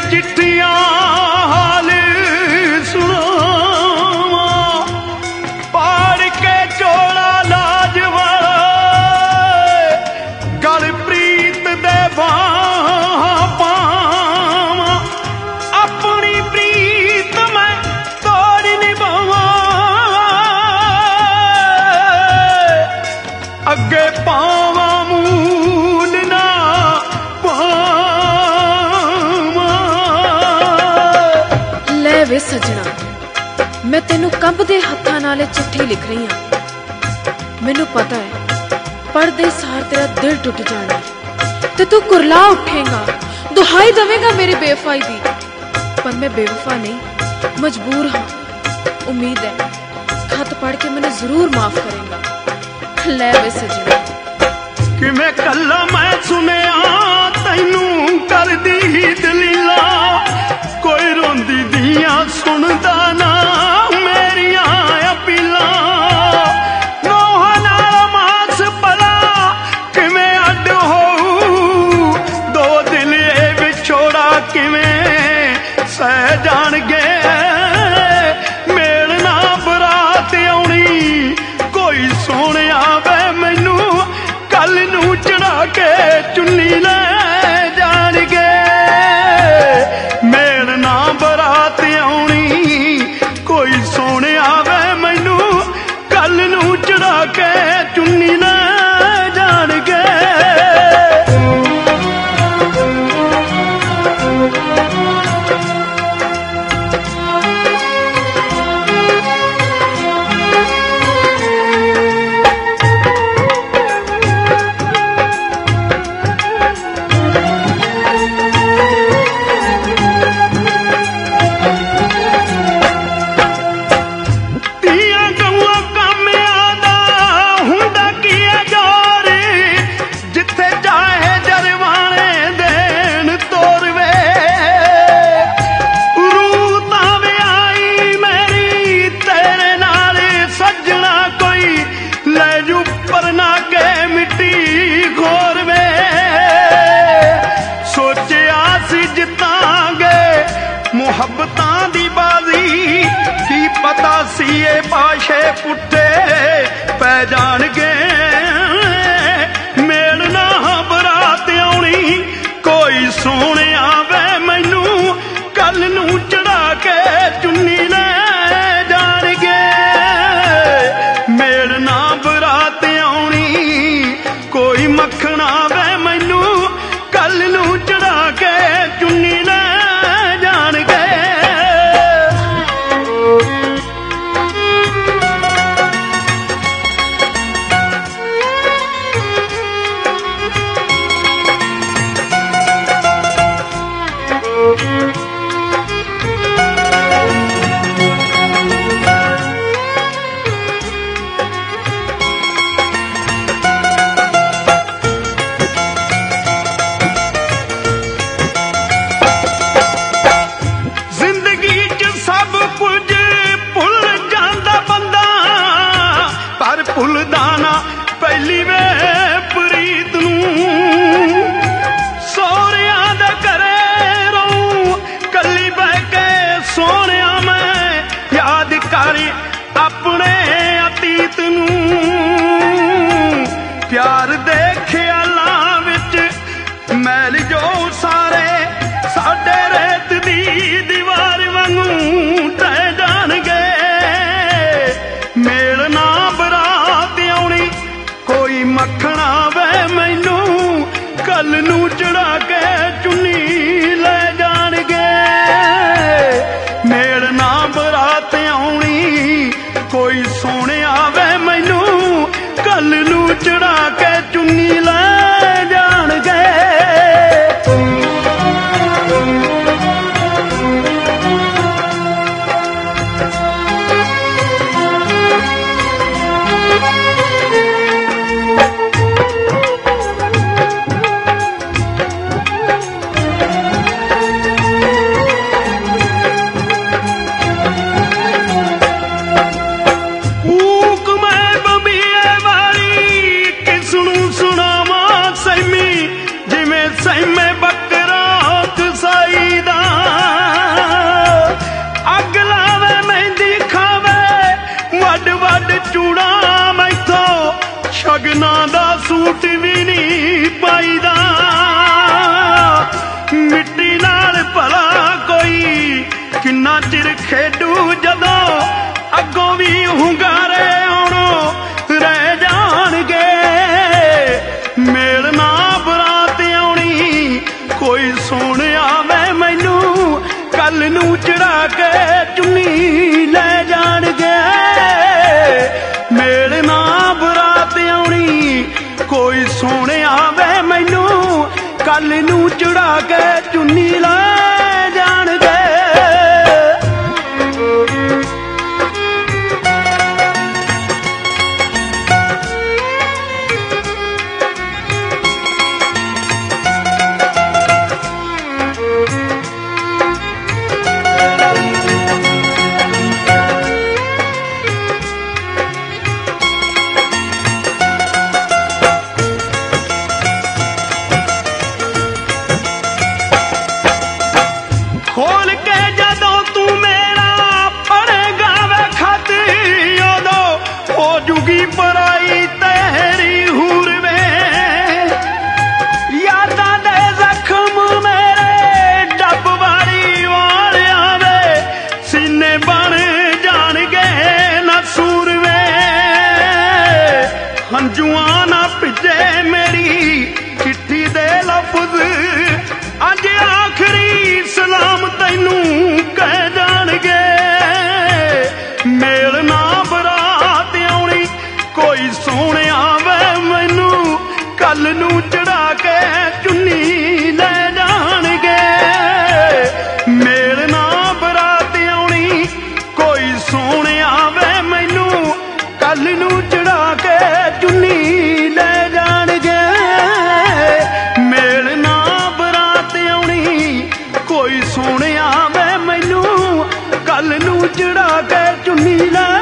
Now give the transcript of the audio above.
चिट्ठियां हाल सुनावा, पाड़ के चोला लाज वाला गल प्रीत दे बाहां पावां, अपनी प्रीत मैं तोड़ निभावां, अगे पावां मूल ना ले वे सजना, मैं तेनू कंबदे हत्थां नाल चिट्ठी लिख रही हां। मैनू पता है पढ़दे सार तेरा दिल टुट जाना ते तू कुरला उठेगा, दुहाई देवेगा मेरी बेवफाई दी। पर मैं बेवफा नहीं, मजबूर हाँ। उम्मीद है खत पढ़ के मैंने जरूर माफ करेगा। ले वे सजना, किवें कल्ला मैं सुनिया तैनू करदी दलीला, कोई रोंदी दियां सुनदा ना मेरियां अपीलां, नोहां नाल मास भला किवें अड्ड होऊ, दो दिल ए विछोड़ा किवें सह जाणगे, मेल ना बरात आउणी, कोई सोहणिया वे मैनू कल नू चढ़ा के चुन्नी ले जाणगे, मेल ना बरात आउणी, कोई सोहणिया वे मैनू कल नू चढ़ा के चुन्नी ले जाणगे। मुहब्बतां दी बाजी की पता सी ए पाशे पुट्ठे पै जाणगे, मेल ना बरात आउणी, कोई सोहणिया वे मैनू कल नू चढ़ा के चुन्नी ले जाणगे, मेल ना बरात आउणी, कोई मखना वे मैनू कल नू चढ़ा के चुन्नी ले जाणगे। भुलदा ना पहली वे प्रीत नूं, सोहरियां दे घरे रहूं ਜਿੰਨਾ ਚਿਰ ਖੇਡੂ ਜਦੋਂ ਅੱਗੋਂ ਵੀ ਹੁੰਗਾਰੇ ਆਉਣੋਂ ਰਹਿ ਜਾਣਗੇ। ਮੇਲ ਨਾ ਬਰਾਤ ਆਉਣੀ ਕੋਈ ਸੋਣ ਆਵੇ ਮੈਨੂੰ, ਕੱਲ ਨੂੰ ਚੜਾ ਕੇ ਚੁੰਨੀ ਲੈ ਜਾਣਗੇ। ਮੇਲ ਨਾ ਬਰਾਤ ਆਉਣੀ ਕੋਈ ਸੋਣ ਆਵੇ ਮੈਨੂੰ, ਕੱਲ ਨੂੰ ਚੜਾ ਕੇ ਚੁੰਨੀ ਲੈ ਜਾਣਗੇ। ਖੋਲ ਕੇ ਜਦੋਂ ਤੂੰ ਮੇਰਾ ਪੜੇਗਾ ਵੇ ਖਤ, ਉਦੋਂ ਹੋ ਜੂਗੀ ਪਰਾਈ ਤੇਰੀ ਹੂਰ ਵੇ। ਯਾਦਾਂ ਦੇ ਜ਼ਖਮ ਮੇਰੇ ਡੱਬ ਵਾਲੀ ਵਾਲਿਆਂ ਵੇ, ਸੀਨੇ ਬਣ ਜਾਣਗੇ ਨਸੂਰ ਵੇ। ਹੰਝੂਆਂ ਨਾ ਭਿੱਜੇ ਮੇਰੀ ਚਿੱਠੀ ਦੇ ਲਫ਼ਜ਼, ਅੱਜ ਆਖਰੀ ਸਲਾਮ ਤੈਨੂੰ ਕਹਿ ਜਾਣਗੇ। ਮੇਲ ਨਾ ਬਰਾਤ ਆਉਣੀ ਕੋਈ ਸੋਹਣਿਆ ਵੇ ਮੈਨੂੰ, ਕੱਲ ਨੂੰ ਚੜਾ ਕੇ ਚੁੰਨੀ ਲੈ ਜਾਣਗੇ। ਮੇਲ ਨਾ ਬਰਾਤ ਆਉਣੀ ਕੋਈ ਸੋਹਣਿਆ ਵੇ ਮੈਨੂੰ, ਕੱਲ ਨੂੰ ਚੜਾ ਕੇ ਚੁੰਨੀ ਲੈ ਜਾਣਗੇ। ਮੇਲ ਨਾ ਬਰਾਤ ਆਉਣੀ ਕੋਈ ਸੋਹਣਿਆ ਵੇ ਮੈਨੂੰ, ਕੱਲ ਨੂੰ ਚੜਾ ਕੇ ਚੁੰਨੀ ਲੈ